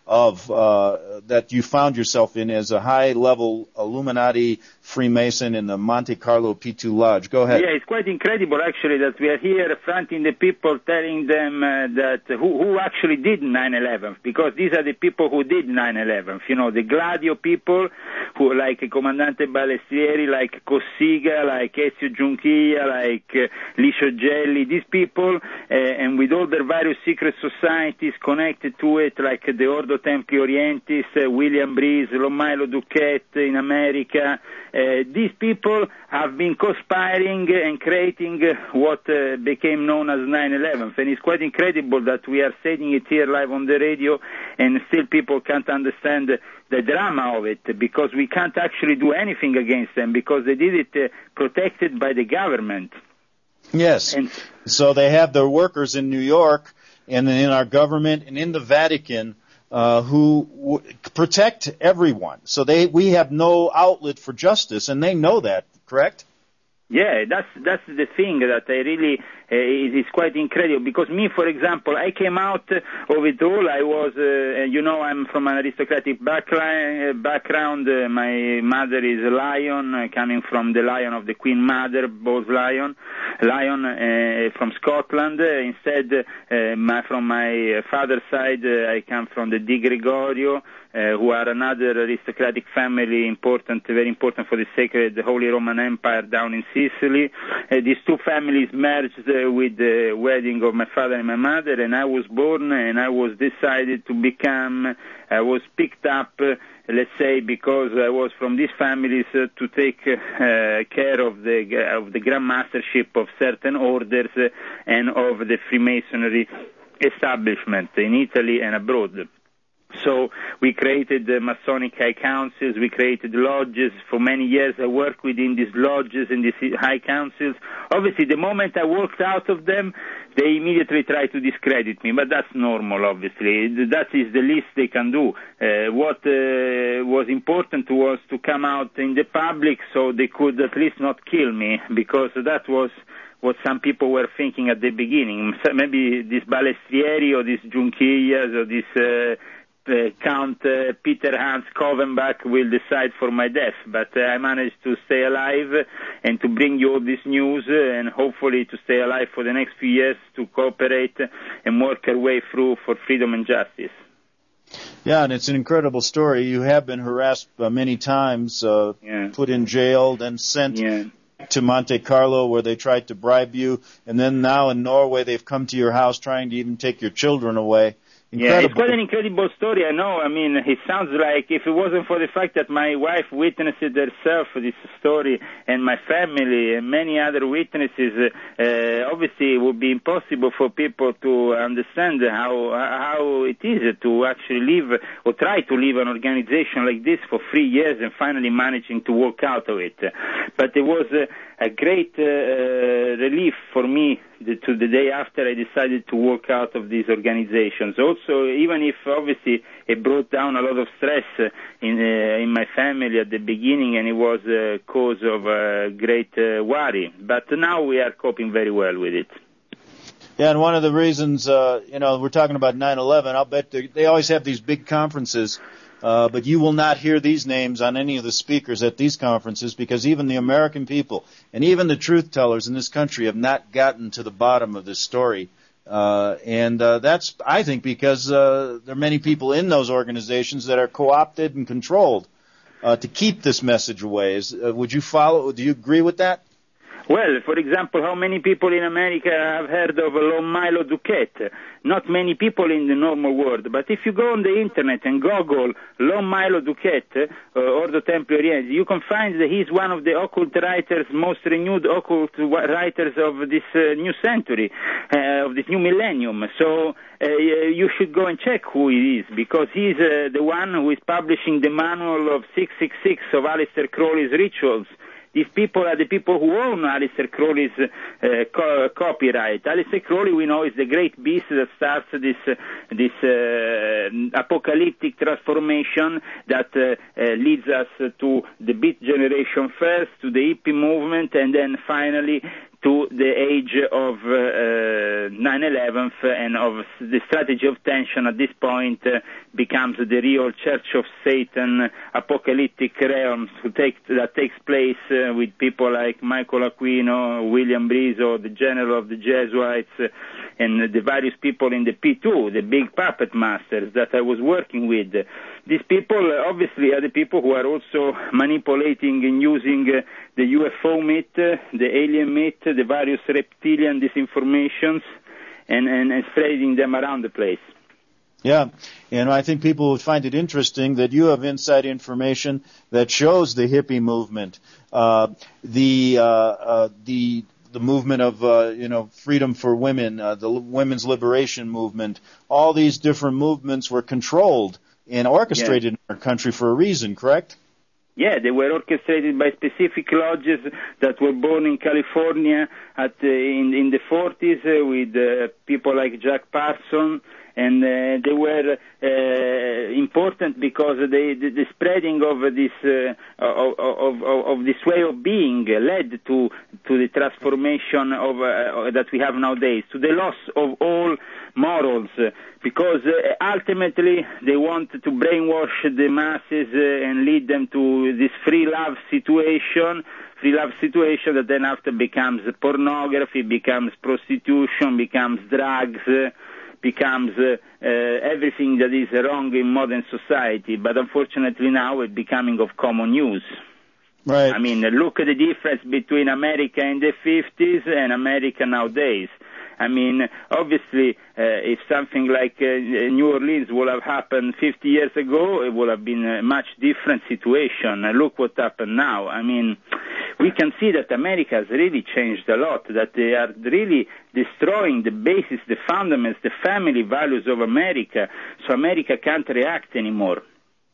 of uh, that you found yourself in as a high-level Illuminati Freemason in the Monte Carlo P two Lodge. Go ahead. Yeah, it's quite incredible, actually, that we are here fronting the people, telling them uh, that who, who actually did nine eleven, because these are the people who did nine eleven. You know, the Gladio people, who like Comandante Balestrieri, like Cossiga, like Ezio Giunchilla, like uh, Licio Gelli, these people, uh, and with all their various secret societies connected to it, like the Ordo Templi Orientis, uh, William Breeze, Lon Milo Duquette in America. Uh, these people have been conspiring and creating uh, what uh, became known as nine eleven. And it's quite incredible that we are saying it here live on the radio and still people can't understand the drama of it, because we can't actually do anything against them because they did it uh, protected by the government. Yes. And so they have their workers in New York and in our government and in the Vatican uh, who w- protect everyone. So they we have no outlet for justice, and they know that, correct? Yeah, that's that's the thing that I really uh, it is quite incredible. Because me, for example, I came out of it all. I was, uh, you know, I'm from an aristocratic background. background. Uh, my mother is a lion, uh, coming from the lion of the Queen Mother, Bose Lion, lion uh, from Scotland. Uh, instead, uh, my, from my father's side, uh, I come from the Di Gregorio. Uh, who are another aristocratic family, important, very important for the sacred Holy Roman Empire down in Sicily. Uh, these two families merged uh, with the wedding of my father and my mother, and I was born, and I was decided to become, I was picked up, uh, let's say, because I was from these families uh, to take uh, care of the of the Grand Mastership of certain orders uh, and of the Freemasonry establishment in Italy and abroad. So we created uh, Masonic high councils, we created lodges. For many years I worked within these lodges and these high councils. Obviously, the moment I walked out of them, they immediately tried to discredit me, but that's normal, obviously. That is the least they can do. Uh, what uh, was important was to come out in the public so they could at least not kill me, because that was what some people were thinking at the beginning. So maybe this Balestrieri or this Giunchillas or this uh, Uh, Count uh, Peter Hans Kovenbach will decide for my death, but uh, I managed to stay alive and to bring you all this news uh, and hopefully to stay alive for the next few years to cooperate and work our way through for freedom and justice. Yeah, and it's an incredible story. You have been harassed uh, many times, uh, yeah. put in jail, then sent yeah. to Monte Carlo where they tried to bribe you, and then now in Norway they've come to your house trying to even take your children away. Incredible. Yeah, it's quite an incredible story, I know. I mean, it sounds like if it wasn't for the fact that my wife witnessed it herself, this story, and my family and many other witnesses, uh, obviously it would be impossible for people to understand how how it is to actually live or try to live an organization like this for three years and finally managing to walk out of it. But it was uh, a great uh, relief for me the, to the day after I decided to walk out of these organizations. Also, even if obviously it brought down a lot of stress in uh, in my family at the beginning, and it was a cause of uh, great uh, worry. But now we are coping very well with it. Yeah, and one of the reasons, uh, you know, we're talking about nine eleven, I'll bet they, they always have these big conferences. Uh, but you will not hear these names on any of the speakers at these conferences, because even the American people and even the truth tellers in this country have not gotten to the bottom of this story. Uh, and uh, that's, I think, because uh, there are many people in those organizations that are co-opted and controlled uh, to keep this message away. Is, uh, would you follow? Do you agree with that? Well, for example, how many people in America have heard of Lon Milo Duquette? Not many people in the normal world. But if you go on the internet and Google Lon Milo Duquette, uh, Ordo Templi Orientis, you can find that he's one of the occult writers, most renewed occult writers of this uh, new century, uh, of this new millennium. So uh, you should go and check who he is, because he's uh, the one who is publishing the manual of six six six of Aleister Crowley's rituals. These people are the people who own Aleister Crowley's uh, co- copyright. Aleister Crowley, we know, is the great beast that starts this uh, this uh, apocalyptic transformation that uh, uh, leads us to the Beat Generation first, to the hippie movement, and then finally to the age of uh, uh, nine eleven and of the strategy of tension at this point uh, becomes the real Church of Satan apocalyptic realms who take, that takes place uh, with people like Michael Aquino, William Brizo, the general of the Jesuits, uh, and the various people in the P two, the big puppet masters that I was working with. These people uh, obviously are the people who are also manipulating and using uh, the U F O myth, uh, the alien myth, uh, the various reptilian disinformations, and, and, and spreading them around the place. Yeah, and I think people would find it interesting that you have inside information that shows the hippie movement, uh, the uh, uh, the the movement of uh, you know freedom for women, uh, the women's liberation movement. All these different movements were controlled and orchestrated yeah. in our country for a reason, correct? Yeah, they were orchestrated by specific lodges that were born in California at uh, in in the forties uh, with uh, people like Jack Parson. And uh, they were uh, important because they, the, the spreading of this uh, of, of, of, of this way of being led to to the transformation of uh, that we have nowadays, to the loss of all morals, uh, because uh, ultimately they want to brainwash the masses uh, and lead them to this free love situation. Free love situation that then after becomes pornography, becomes prostitution, becomes drugs. Uh, becomes uh, uh, everything that is wrong in modern society, but unfortunately now it's becoming of common use. Right. I mean, look at the difference between America in the fifties and America nowadays. I mean, obviously, uh, if something like uh, New Orleans would have happened fifty years ago, it would have been a much different situation. Uh, look what happened now. I mean, we can see that America has really changed a lot, that they are really destroying the basis, the fundamentals, the family values of America, so America can't react anymore.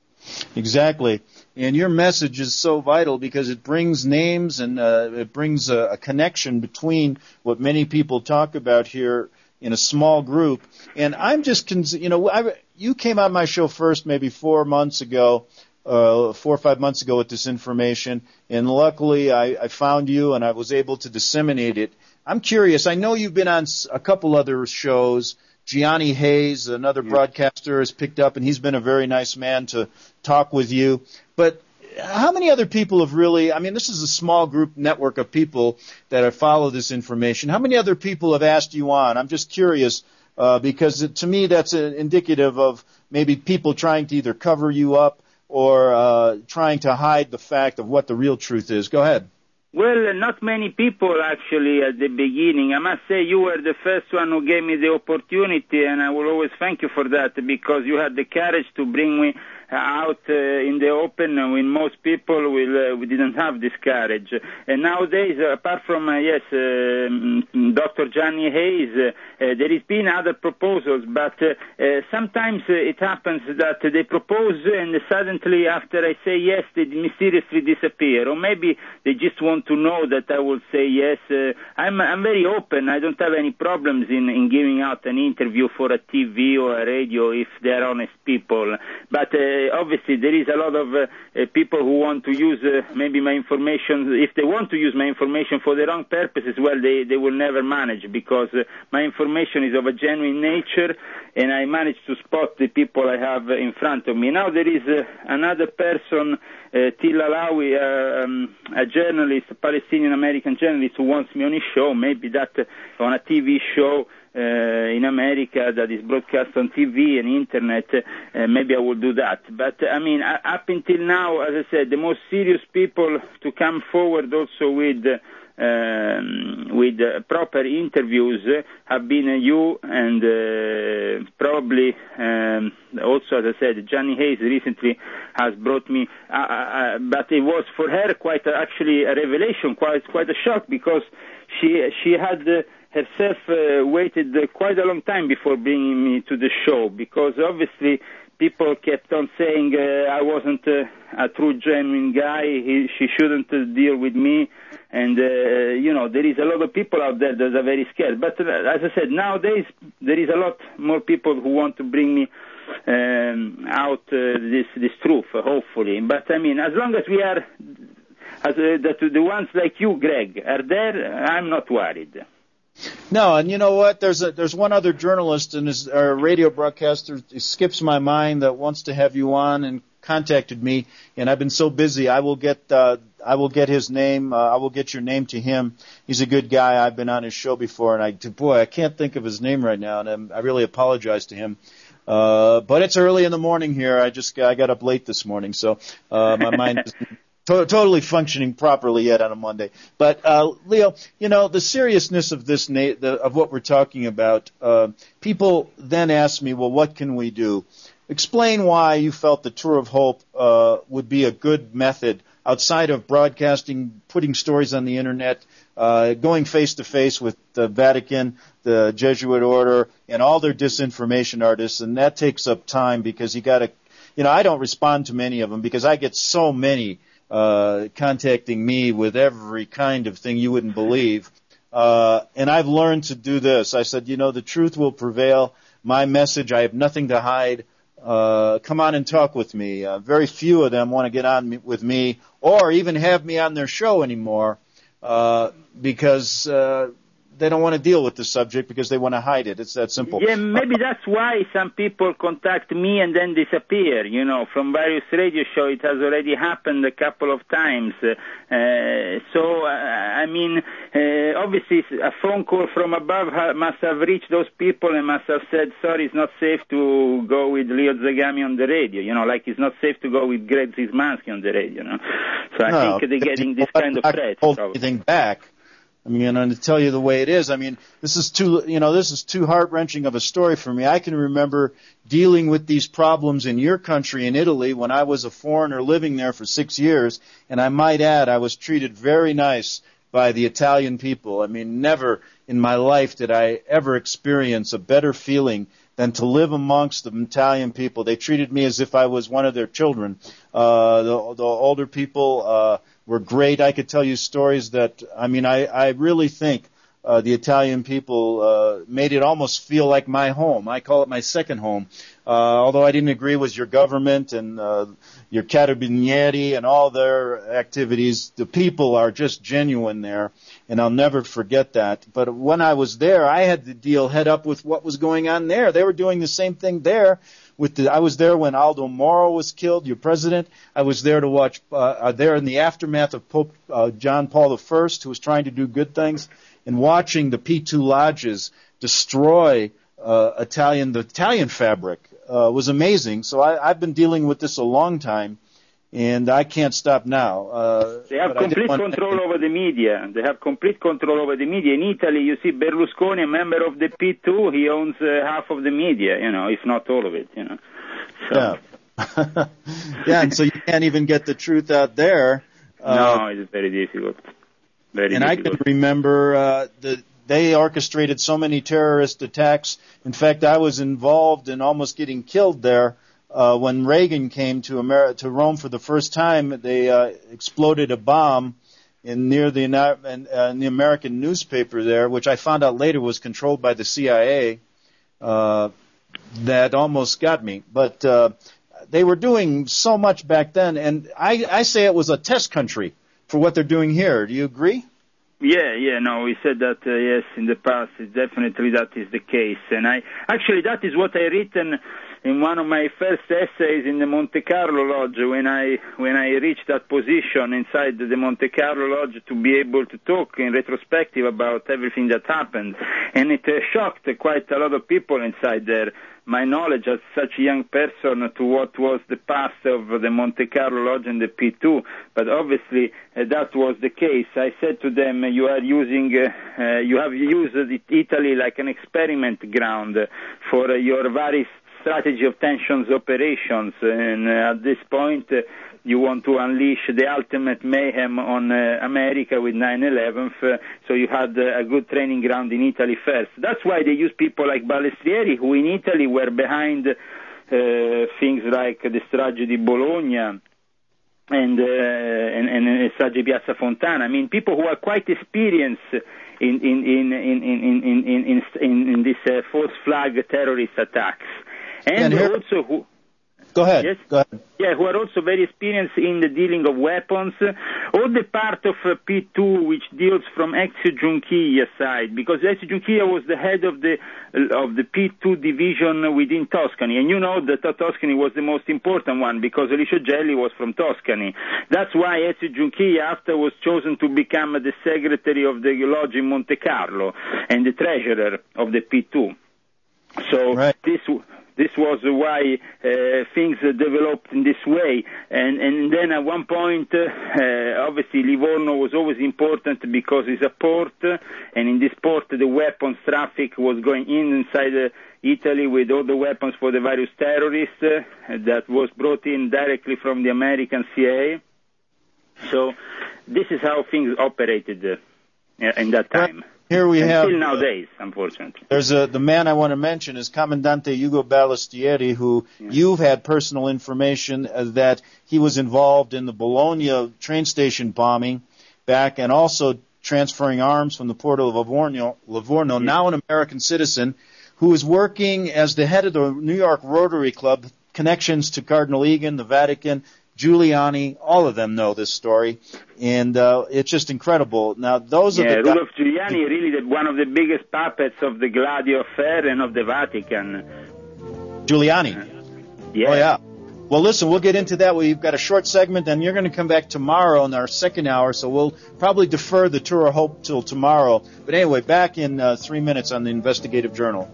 Exactly. And your message is so vital because it brings names and uh, it brings a, a connection between what many people talk about here in a small group. And I'm just, cons- you know, I, you came on my show first maybe four months ago, uh, four or five months ago with this information. And luckily I, I found you and I was able to disseminate it. I'm curious. I know you've been on a couple other shows. Gianni Hayes, another broadcaster, has picked up, and he's been a very nice man to talk with you. But how many other people have really, I mean, this is a small group network of people that have followed this information. How many other people have asked you on? I'm just curious, uh, because it, to me that's a, indicative of maybe people trying to either cover you up or uh, trying to hide the fact of what the real truth is. Go ahead. Well, not many people actually at the beginning. I must say you were the first one who gave me the opportunity, and I will always thank you for that because you had the courage to bring me out uh, in the open when most people will uh, we didn't have this courage. And nowadays, uh, apart from uh, yes, uh, Doctor Gianni Hayes, uh, uh, there has been other proposals, but uh, uh, sometimes uh, it happens that they propose and suddenly after I say yes, they mysteriously disappear, or maybe they just want to know that I will say yes. Uh, I'm I'm very open. I don't have any problems in in giving out an interview for a T V or a radio if they are honest people, but. Uh, Obviously, there is a lot of uh, uh, people who want to use uh, maybe my information. If they want to use my information for the wrong purposes, well, they, they will never manage because uh, my information is of a genuine nature, and I manage to spot the people I have in front of me. Now there is uh, another person, uh, Till Alawi, uh, um, a journalist, a Palestinian-American journalist who wants me on his show, maybe that uh, on a T V show, Uh, in America that is broadcast on T V and internet, uh, maybe I will do that. But, I mean, uh, up until now, as I said, the most serious people to come forward also with uh, um, with uh, proper interviews uh, have been uh, you and uh, probably um, also, as I said, Gianni Hayes recently has brought me, uh, uh, but it was for her quite a, actually a revelation, quite quite a shock because she she had uh, herself uh, waited uh, quite a long time before bringing me to the show because obviously people kept on saying uh, I wasn't uh, a true genuine guy, he, she shouldn't uh, deal with me, and uh, you know there is a lot of people out there that are very scared. But uh, as I said, nowadays there is a lot more people who want to bring me um, out uh, this this truth, uh, hopefully. But I mean, as long as we are, as uh, that the ones like you, Greg, are there, I'm not worried. No, and you know what? There's a, there's one other journalist and his or radio broadcaster it skips my mind that wants to have you on and contacted me, and I've been so busy. I will get uh, I will get his name. Uh, I will get your name to him. He's a good guy. I've been on his show before, and I boy I can't think of his name right now, and I'm, I really apologize to him. Uh, but it's early in the morning here. I just I got up late this morning, so uh, my mind is to- totally functioning properly yet on a Monday. But uh, Leo, you know the seriousness of this na- the, of what we're talking about. Uh, people then ask me, well, what can we do? Explain why you felt the Tour of Hope uh, would be a good method outside of broadcasting, putting stories on the internet, uh, going face to face with the Vatican, the Jesuit order, and all their disinformation artists, and that takes up time because you got to, you know, I don't respond to many of them because I get so many uh, contacting me with every kind of thing you wouldn't believe, uh, and I've learned to do this. I said, you know, the truth will prevail. My message, I have nothing to hide. Uh, come on and talk with me. Uh, very few of them want to get on me, with me or even have me on their show anymore uh, because uh, they don't want to deal with the subject because they want to hide it. It's that simple. Yeah, maybe that's why some people contact me and then disappear. You know, from various radio shows, it has already happened a couple of times. Uh, so, uh, I mean, uh, obviously, a phone call from above ha- must have reached those people and must have said, sorry, it's not safe to go with Leo Zagami on the radio. You know, like it's not safe to go with Greg Zizmansky on the radio. You know? So I No, think they're getting this kind of threat. Hold anything back. I mean, and to tell you the way it is, I mean, this is too, you know, this is too heart-wrenching of a story for me. I can remember dealing with these problems in your country, in Italy, when I was a foreigner living there for six years, and I might add, I was treated very nice by the Italian people. I mean, never in my life did I ever experience a better feeling than to live amongst the Italian people. They treated me as if I was one of their children. Uh, the, the older people, uh, were great. I could tell you stories that, I mean, I, I really think uh, the Italian people uh, made it almost feel like my home. I call it my second home. Uh, although I didn't agree with your government and uh, your carabinieri and all their activities, the people are just genuine there, and I'll never forget that. But when I was there, I had to deal head up with what was going on there. They were doing the same thing there. With the, I was there when Aldo Moro was killed, your president. I was there to watch, uh, there in the aftermath of Pope uh, John Paul the First, who was trying to do good things, and watching the P two lodges destroy uh, Italian, the Italian fabric uh, was amazing. So I, I've been dealing with this a long time, and I can't stop now. Uh, they have complete control to... over the media. They have complete control over the media. In Italy, you see Berlusconi, a member of the P two, he owns uh, half of the media, you know, if not all of it, you know. So. Yeah. Yeah, and so you can't even get the truth out there. Uh, no, it's very difficult. Very and difficult. I can remember uh, the, they orchestrated so many terrorist attacks. In fact, I was involved in almost getting killed there. Uh, when Reagan came to America, to Rome for the first time, they uh, exploded a bomb in near the uh, in the American newspaper there, which I found out later was controlled by the C I A. Uh, that almost got me, but uh, they were doing so much back then, and I, I say it was a test country for what they're doing here. Do you agree? Yeah, yeah, no, we said that, uh, yes, in the past. Definitely that is the case. And I, actually, that is what I written in one of my first essays in the Monte Carlo Lodge when I, when I reached that position inside the Monte Carlo Lodge to be able to talk in retrospective about everything that happened. And it uh, shocked quite a lot of people inside there. My knowledge as such a young person to what was the past of the Monte Carlo Lodge and the P two, but obviously uh, that was the case. I said to them, you are using, uh, uh, you have used Italy like an experiment ground for uh, your various strategy of tensions operations, and uh, at this point uh, you want to unleash the ultimate mayhem on uh, America with nine eleven, uh, so you had uh, a good training ground in Italy first. That's why they use people like Balestrieri, who in Italy were behind uh, things like the Strage di Bologna and, uh, and, and Strage Piazza Fontana. I mean, people who are quite experienced in, in, in, in, in, in, in, in, in, in this uh, false flag terrorist attacks. And, and here, also who... Go ahead. Yes? Go ahead. Yeah, who are also very experienced in the dealing of weapons. All the part of uh, P two which deals from Ezio Giunchiglia side, because Ezio Giunchiglia was the head of the of the P two division within Tuscany, and you know that Tuscany was the most important one because Alicio Gelli was from Tuscany. That's why Ezio Giunchiglia after was chosen to become the secretary of the lodge in Monte Carlo and the treasurer of the P two. So right. this. This was why uh, things developed in this way. And, and then at one point, uh, obviously, Livorno was always important because it's a port, and in this port, the weapons traffic was going in inside uh, Italy with all the weapons for the various terrorists uh, that was brought in directly from the American C I A. So this is how things operated uh, in that time. Here we and have still nowadays, unfortunately. There's a the man I want to mention is Commandante Ugo Ballestieri, who yeah. you've had personal information uh, that he was involved in the Bologna train station bombing back, and also transferring arms from the port of Livorno. Livorno, yeah. Now an American citizen, who is working as the head of the New York Rotary Club, connections to Cardinal Egan, the Vatican, Giuliani, all of them know this story, and uh, it's just incredible. Now, those yeah, are the Rudolph Giuliani, really the, one of the biggest puppets of the Gladio affair and of the Vatican. Giuliani? Yeah. Oh, yeah. Well, listen, we'll get into that. We've got a short segment, and you're going to come back tomorrow in our second hour, so we'll probably defer the Tour of Hope till tomorrow. But anyway, back in uh, three minutes on the Investigative Journal.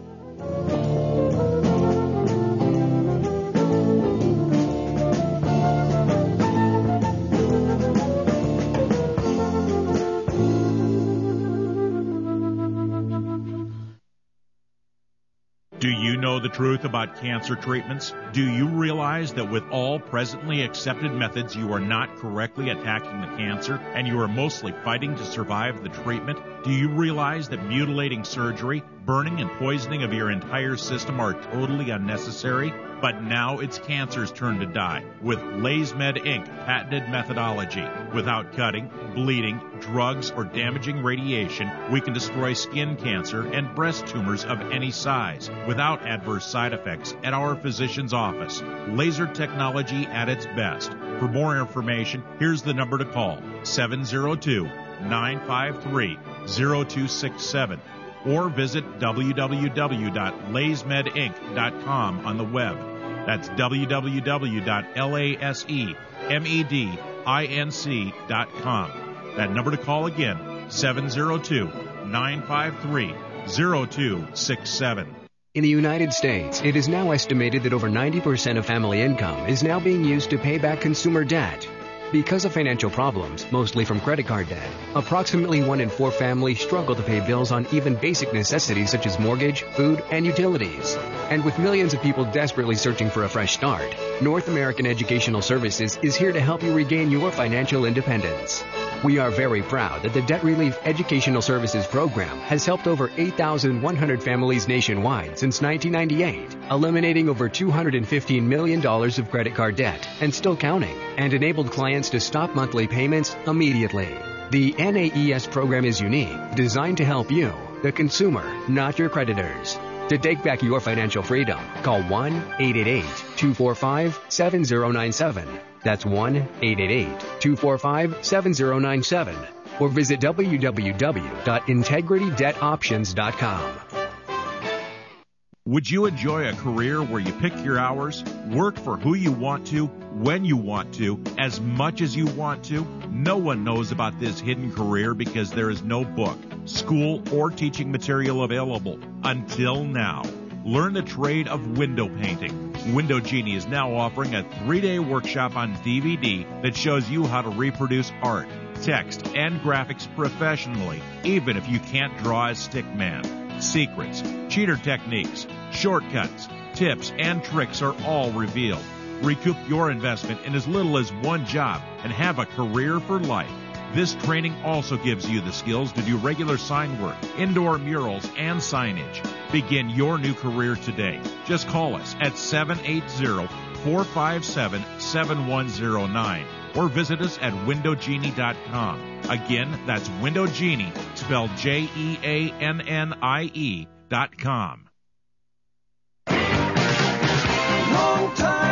Do you know the truth about cancer treatments? Do you realize that with all presently accepted methods, you are not correctly attacking the cancer and you are mostly fighting to survive the treatment? Do you realize that mutilating surgery, burning and poisoning of your entire system are totally unnecessary? But now it's cancer's turn to die with LaserMed Incorporated patented methodology. Without cutting, bleeding, drugs, or damaging radiation, we can destroy skin cancer and breast tumors of any size without adverse side effects at our physician's office. Laser technology at its best. For more information, here's the number to call, seven oh two, nine five three, oh two six seven. Or visit w w w dot laser med inc dot com on the web. That's w w w dot laser med inc dot com. That number to call again, seven oh two, nine five three, oh two six seven. In the United States, it is now estimated that over ninety percent of family income is now being used to pay back consumer debt. Because of financial problems, mostly from credit card debt, approximately one in four families struggle to pay bills on even basic necessities such as mortgage, food, and utilities. And with millions of people desperately searching for a fresh start, North American Educational Services is here to help you regain your financial independence. We are very proud that the Debt Relief Educational Services Program has helped over eight thousand one hundred families nationwide since nineteen ninety-eight, eliminating over two hundred fifteen million dollars of credit card debt and still counting, and enabled clients to stop monthly payments immediately. The N A E S program is unique, designed to help you, the consumer, not your creditors. To take back your financial freedom, call one eight eight eight, two four five, seven zero nine seven. That's one eight eight eight, two four five, seven zero nine seven. Or visit w w w dot integrity debt options dot com. Would you enjoy a career where you pick your hours, work for who you want to, when you want to, as much as you want to? No one knows about this hidden career because there is no book, school, or teaching material available until now. Learn the trade of window painting. Window Genie is now offering a three-day workshop on D V D that shows you how to reproduce art, text, and graphics professionally, even if you can't draw a stick man. Secrets, cheater techniques, shortcuts, tips, and tricks are all revealed. Recoup your investment in as little as one job and have a career for life. This training also gives you the skills to do regular sign work, indoor murals, and signage. Begin your new career today. Just call us at seven eight zero, four five seven, seven one zero nine or visit us at window genie dot com. Again, that's Window Genie, spelled J E A N N I E dot com. Long time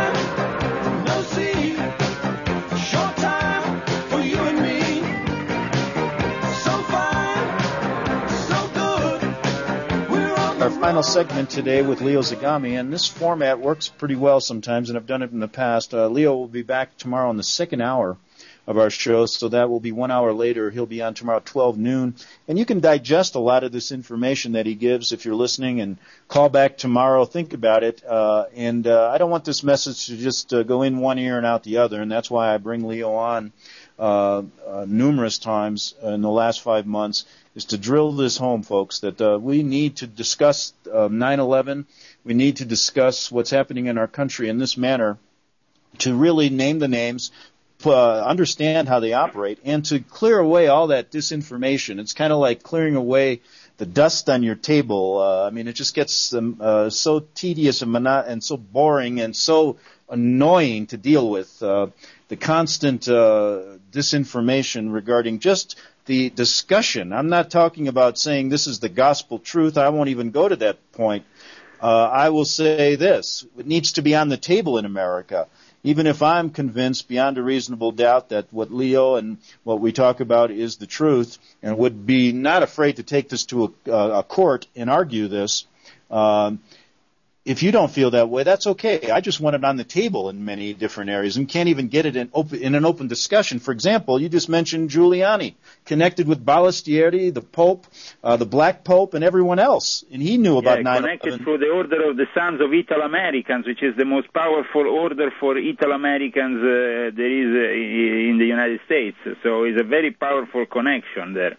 our final segment today with Leo Zagami, and this format works pretty well sometimes, and I've done it in the past. Uh, Leo will be back tomorrow in the second hour of our show, so that will be one hour later. He'll be on tomorrow at twelve noon, and you can digest a lot of this information that he gives if you're listening, and call back tomorrow, think about it, uh, and uh, I don't want this message to just uh, go in one ear and out the other, and that's why I bring Leo on uh, uh, numerous times in the last five months, is to drill this home, folks, that uh, we need to discuss uh, nine eleven. We need to discuss what's happening in our country in this manner, to really name the names, uh, understand how they operate, and to clear away all that disinformation. It's kind of like clearing away the dust on your table. Uh, I mean, it just gets um, uh, so tedious and, mono- and so boring and so annoying to deal with. Uh, the constant uh, disinformation regarding just the discussion. I'm not talking about saying this is the gospel truth. I won't even go to that point. Uh, I will say this. It needs to be on the table in America. Even if I'm convinced beyond a reasonable doubt that what Leo and what we talk about is the truth, and would be not afraid to take this to a, a court and argue this, um, if you don't feel that way, that's okay. I just want it on the table in many different areas and can't even get it in, open, in an open discussion. For example, you just mentioned Giuliani, connected with Balistieri, the Pope, uh, the Black Pope, and everyone else. And he knew about yeah, nine eleven. Connected through the Order of the Sons of Italo-Americans, which is the most powerful order for Italo-Americans uh, there is uh, in the United States. So it's a very powerful connection there.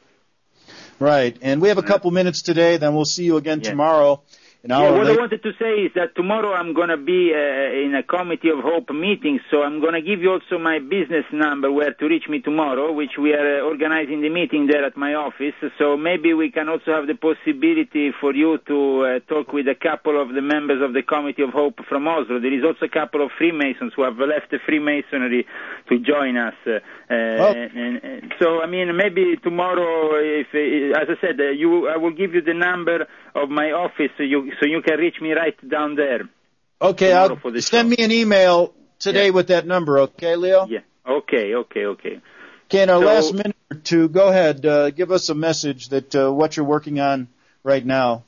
Right. And we have a couple minutes today, then we'll see you again yeah. tomorrow. Yeah, what I wanted to say is that tomorrow I'm going to be uh, in a Committee of Hope meeting, so I'm going to give you also my business number where to reach me tomorrow, which we are uh, organizing the meeting there at my office, so maybe we can also have the possibility for you to uh, talk with a couple of the members of the Committee of Hope from Oslo. There is also a couple of Freemasons who have left the Freemasonry to join us. Uh, uh, oh. and, and so, I mean, maybe tomorrow, if uh, as I said, uh, you, I will give you the number of my office, so you so you can reach me right down there. Okay, I'll send me an email today yeah. with that number, okay, Leo? Yeah, okay, okay, okay. Okay, in our so, last minute or two, go ahead, uh, give us a message that uh, what you're working on right now.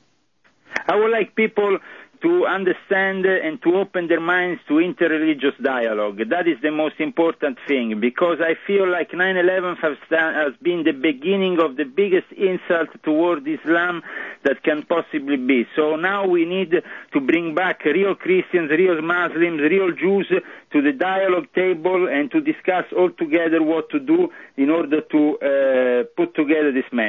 I would like people to understand and to open their minds to interreligious dialogue. That is the most important thing, because I feel like nine eleven has, has been the beginning of the biggest insult toward Islam that can possibly be. So now we need to bring back real Christians, real Muslims, real Jews to the dialogue table and to discuss all together what to do in order to uh, put together this mess.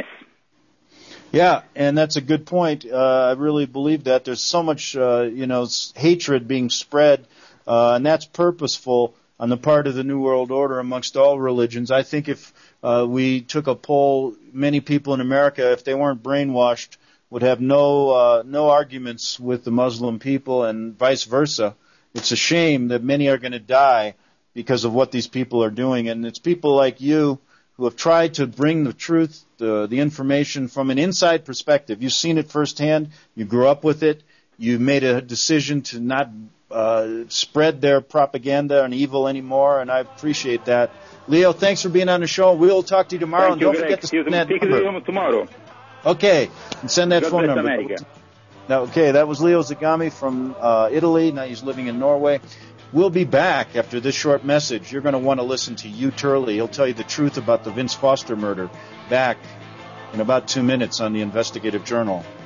Yeah, and that's a good point. Uh, I really believe that. There's so much, uh, you know, hatred being spread, uh, and that's purposeful on the part of the New World Order amongst all religions. I think if uh, we took a poll, many people in America, if they weren't brainwashed, would have no uh, no arguments with the Muslim people, and vice versa. It's a shame that many are going to die because of what these people are doing, and it's people like you who have tried to bring the truth, the, the information from an inside perspective. You've seen it firsthand. You grew up with it. You made a decision to not uh, spread their propaganda and evil anymore, and I appreciate that. Leo, thanks for being on the show. We'll talk to you tomorrow. Thank and you, don't Greg. forget to send that number. tomorrow. Okay, and send that God phone bless number. America. Now, okay, that was Leo Zagami from uh, Italy. Now he's living in Norway. We'll be back after this short message. You're going to want to listen to Hugh Turley. He'll tell you the truth about the Vince Foster murder. Back in about two minutes on the Investigative Journal.